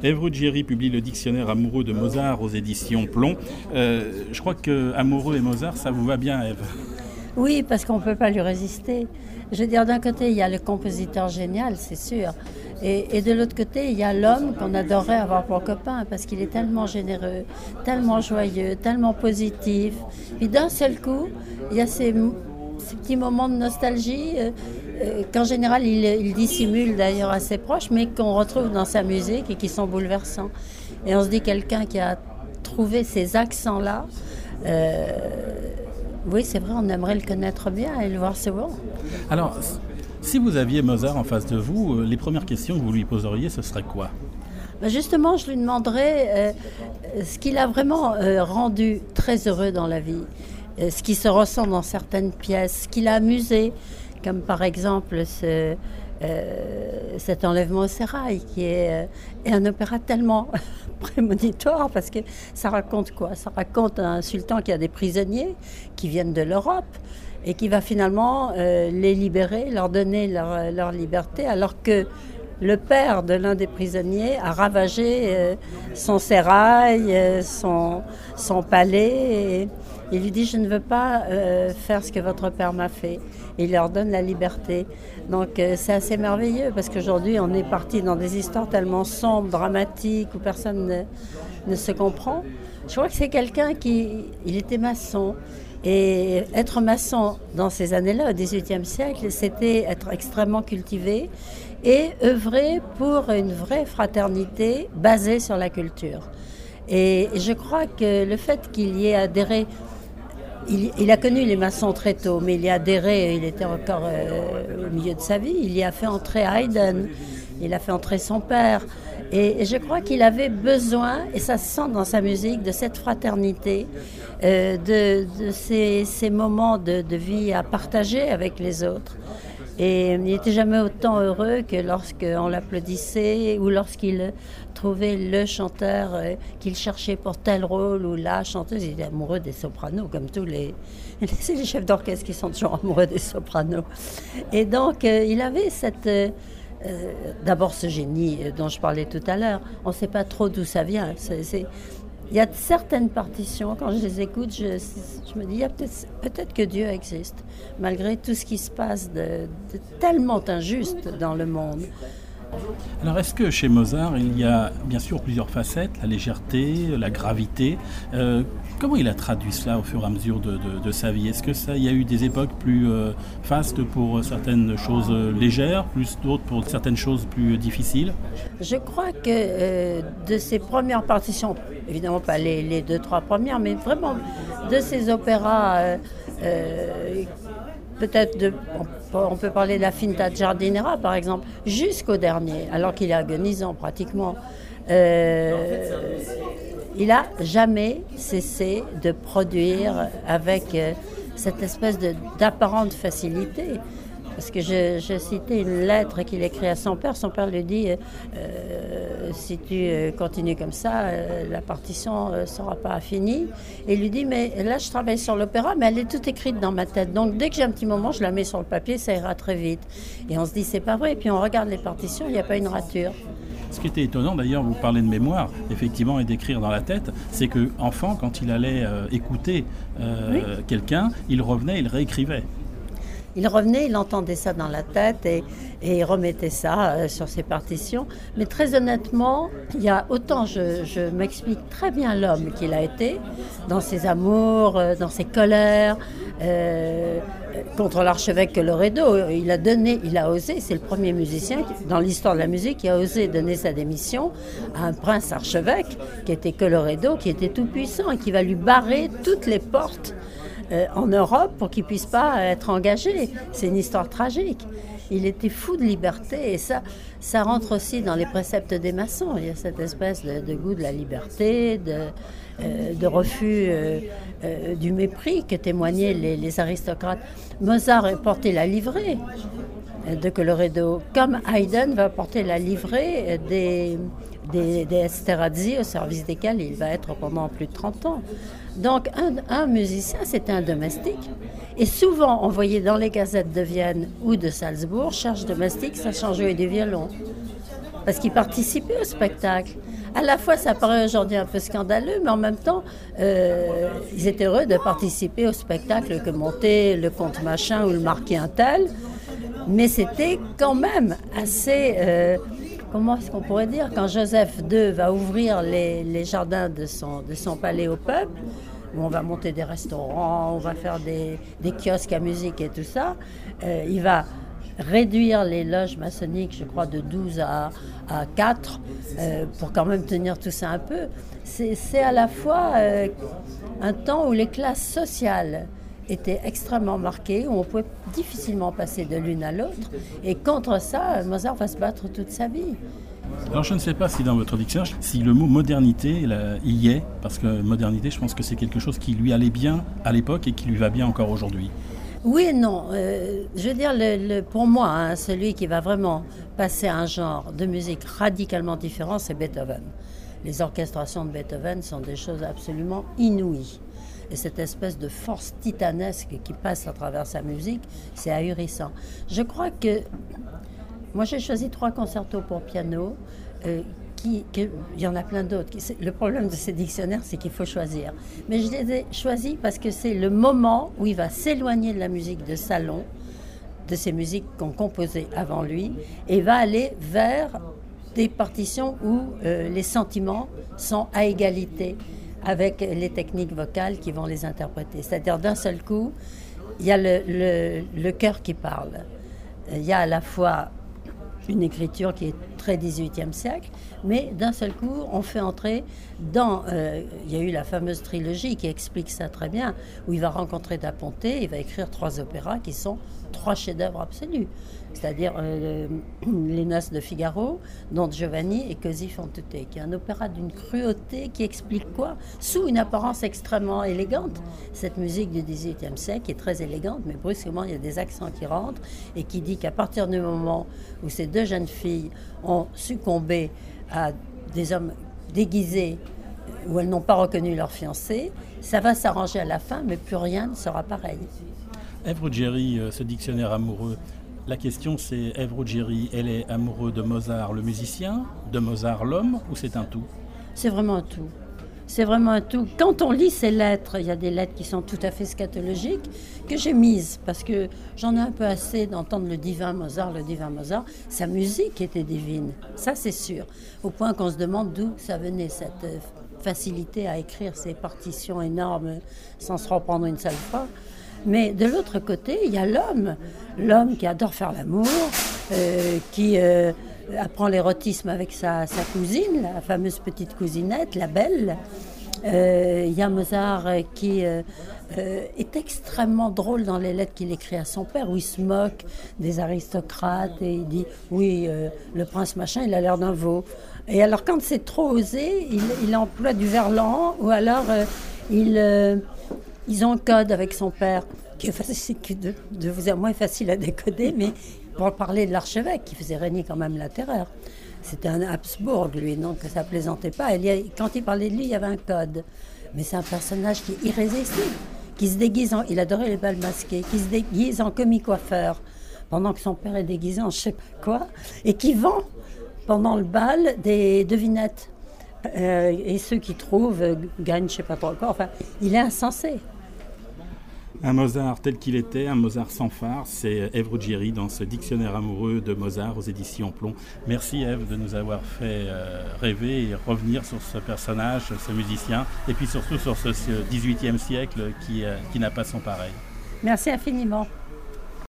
Ève Ruggieri publie le dictionnaire amoureux de Mozart aux éditions Plomb. Je crois que Amoureux et Mozart, ça vous va bien, Ève? Oui, parce qu'on ne peut pas lui résister. Je veux dire, d'un côté, il y a le compositeur génial, c'est sûr. Et de l'autre côté, il y a l'homme qu'on adorerait avoir pour copain, parce qu'il est tellement généreux, tellement joyeux, tellement positif. Puis d'un seul coup, il y a ces petits moments de nostalgie qu'en général, il dissimule d'ailleurs à ses proches, mais qu'on retrouve dans sa musique et qui sont bouleversants. Et on se dit, quelqu'un qui a trouvé ces accents-là, oui, c'est vrai, on aimerait le connaître bien et le voir souvent. Alors, si vous aviez Mozart en face de vous, les premières questions que vous lui poseriez, ce serait quoi? Justement, je lui demanderais ce qu'il a vraiment rendu très heureux dans la vie, ce qui se ressent dans certaines pièces, ce qui l'a amusé, comme par exemple cet enlèvement au sérail, qui est un opéra tellement prémonitoire, parce que ça raconte quoi? Ça raconte un sultan qui a des prisonniers qui viennent de l'Europe et qui va finalement les libérer, leur donner leur liberté, alors que le père de l'un des prisonniers a ravagé son sérail, son palais, et il lui dit « Je ne veux pas faire ce que votre père m'a fait ». Et il leur donne la liberté. Donc c'est assez merveilleux, parce qu'aujourd'hui on est parti dans des histoires tellement sombres, dramatiques, où personne ne se comprend. Je crois que c'est quelqu'un il était maçon. Et être maçon dans ces années-là, au XVIIIe siècle, c'était être extrêmement cultivé et œuvrer pour une vraie fraternité basée sur la culture. Et je crois que le fait qu'il y ait adhéré, il a connu les maçons très tôt, mais il y a adhéré, il était encore au milieu de sa vie, il y a fait entrer Haydn, il a fait entrer son père. Et je crois qu'il avait besoin, et ça se sent dans sa musique, de cette fraternité, de ces moments de vie à partager avec les autres. Et il n'était jamais autant heureux que lorsqu'on l'applaudissait ou lorsqu'il trouvait le chanteur qu'il cherchait pour tel rôle, ou la chanteuse. Il était amoureux des sopranos, comme tous les chefs d'orchestre qui sont toujours amoureux des sopranos. Et donc, il avait d'abord ce génie dont je parlais tout à l'heure. On ne sait pas trop d'où ça vient. Il y a certaines partitions, quand je les écoute, je me dis, peut-être que Dieu existe, malgré tout ce qui se passe de tellement injuste dans le monde. Alors, est-ce que chez Mozart, il y a bien sûr plusieurs facettes, la légèreté, la gravité. Comment il a traduit cela au fur et à mesure de sa vie? Est-ce que il y a eu des époques plus fastes pour certaines choses légères, plus d'autres pour certaines choses plus difficiles? Je crois que de ses premières partitions, évidemment pas les 2-3 premières, mais vraiment de ses opéras, peut-être on peut parler de la Finta Giardinera par exemple, jusqu'au dernier, alors qu'il est agonisant pratiquement. Il n'a jamais cessé de produire avec cette espèce d'apparente facilité. Parce que je citais une lettre qu'il écrit à son père. Son père lui dit si tu continues comme ça, la partition ne sera pas finie. Et il lui dit mais là je travaille sur l'opéra, mais elle est toute écrite dans ma tête. Donc dès que j'ai un petit moment, je la mets sur le papier, ça ira très vite. Et on se dit c'est pas vrai. Et puis on regarde les partitions, il n'y a pas une rature. Ce qui était étonnant d'ailleurs, vous parlez de mémoire, effectivement, et d'écrire dans la tête, c'est qu'enfant, quand il allait écouter quelqu'un, il revenait, il réécrivait. Il revenait, il entendait ça dans la tête et il remettait ça sur ses partitions. Mais très honnêtement, il y a autant je m'explique très bien l'homme qu'il a été, dans ses amours, dans ses colères, contre l'archevêque Colloredo. Il a osé, c'est le premier musicien dans l'histoire de la musique qui a osé donner sa démission à un prince archevêque qui était Colloredo, qui était tout puissant et qui va lui barrer toutes les portes en Europe pour qu'il ne puisse pas être engagé. C'est une histoire tragique. Il était fou de liberté et ça rentre aussi dans les préceptes des maçons. Il y a cette espèce de goût de la liberté, de refus du mépris que témoignaient les aristocrates. Mozart portait la livrée de Colloredo, comme Haydn va porter la livrée des Esterhazy, au service desquels il va être pendant plus de 30 ans. Donc un musicien, c'était un domestique. Et souvent, on voyait dans les gazettes de Vienne ou de Salzbourg, charge domestique, sachant jouer du violon. parce qu'ils participaient au spectacle. À la fois, ça paraît aujourd'hui un peu scandaleux, mais en même temps, ils étaient heureux de participer au spectacle que montait le comte machin ou le marquis un tel. Mais c'était quand même assez... comment est-ce qu'on pourrait dire, quand Joseph II va ouvrir les jardins de son palais au peuple, où on va monter des restaurants, on va faire des kiosques à musique et tout ça, il va réduire les loges maçonniques, je crois, de 12 à 4, pour quand même tenir tout ça un peu. C'est à la fois un temps où les classes sociales étaient extrêmement marquées, où on pouvait difficilement passer de l'une à l'autre. Et contre ça, Mozart va se battre toute sa vie. Alors je ne sais pas si dans votre dictionnaire, si le mot modernité il y est, parce que modernité, je pense que c'est quelque chose qui lui allait bien à l'époque et qui lui va bien encore aujourd'hui. Oui et non. Je veux dire, pour moi, celui qui va vraiment passer à un genre de musique radicalement différent, c'est Beethoven. Les orchestrations de Beethoven sont des choses absolument inouïes. Et cette espèce de force titanesque qui passe à travers sa musique, c'est ahurissant. Je crois que... Moi, j'ai choisi 3 concertos pour piano. Il y en a plein d'autres. Le problème de ces dictionnaires, c'est qu'il faut choisir. Mais je les ai choisis parce que c'est le moment où il va s'éloigner de la musique de salon, de ces musiques qu'on composait avant lui, et va aller vers des partitions où les sentiments sont à égalité avec les techniques vocales qui vont les interpréter. C'est-à-dire, d'un seul coup, il y a le cœur qui parle. Il y a à la fois une écriture qui est très 18e siècle, mais d'un seul coup, on fait entrer dans... il y a eu la fameuse trilogie qui explique ça très bien, où il va rencontrer Da Ponte, il va écrire 3 opéras qui sont 3 chefs-d'œuvre absolus, c'est-à-dire Les Noces de Figaro, Don Giovanni et Così fan tutte, qui est un opéra d'une cruauté qui explique quoi? Sous une apparence extrêmement élégante, cette musique du XVIIIe siècle est très élégante, mais brusquement, il y a des accents qui rentrent et qui dit qu'à partir du moment où ces 2 jeunes filles ont succombé à des hommes déguisés où elles n'ont pas reconnu leur fiancé, ça va s'arranger à la fin, mais plus rien ne sera pareil. Ève Ruggieri, ce dictionnaire amoureux, la question c'est, Ève Ruggieri, elle est amoureuse de Mozart le musicien, de Mozart l'homme, ou c'est un tout? C'est vraiment un tout. C'est vraiment un tout. Quand on lit ces lettres, il y a des lettres qui sont tout à fait scatologiques, que j'ai mises, parce que j'en ai un peu assez d'entendre le divin Mozart. Sa musique était divine, ça c'est sûr. Au point qu'on se demande d'où ça venait, cette facilité à écrire ces partitions énormes sans se reprendre une seule fois. Mais de l'autre côté, il y a l'homme qui adore faire l'amour, qui apprend l'érotisme avec sa cousine, la fameuse petite cousinette, la belle. Il y a Mozart qui est extrêmement drôle dans les lettres qu'il écrit à son père, où il se moque des aristocrates et il dit « Oui, le prince machin, il a l'air d'un veau ». Et alors quand c'est trop osé, il emploie du verlan, ou alors ils ont un code avec son père qui est de vous à moi facile à décoder, mais pour parler de l'archevêque qui faisait régner quand même la terreur. C'était un Habsbourg, lui, donc ça plaisantait pas. Quand il parlait de lui, il y avait un code. Mais c'est un personnage qui est irrésistible, qui se déguise il adorait les bals masqués, qui se déguise en commis-coiffeur, pendant que son père est déguisé en je sais pas quoi, et qui vend, pendant le bal, des devinettes. Et ceux qui trouvent gagnent je sais pas trop quoi. Enfin, il est insensé. Un Mozart tel qu'il était, un Mozart sans phare, c'est Ève Ruggieri dans ce dictionnaire amoureux de Mozart aux éditions Plomb. Merci Ève de nous avoir fait rêver et revenir sur ce personnage, ce musicien, et puis surtout sur ce XVIIIe siècle qui n'a pas son pareil. Merci infiniment.